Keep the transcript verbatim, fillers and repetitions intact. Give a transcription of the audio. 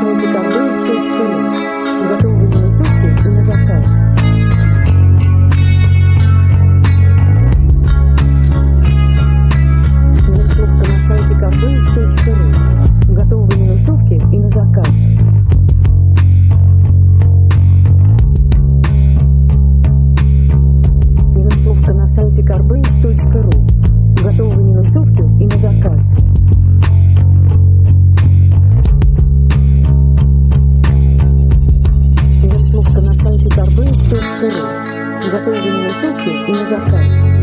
сайте карбейс точка ру. Готовые минусовки и на заказ. Минусовка на сайте карбейс точка ру. Готовые минусовки и на заказ. Минусовка на сайте карбейс точка ру. Готовые минусовки и на заказ. Минусовка на сайте карбейс точка ру. Готовые минусовки и на заказ.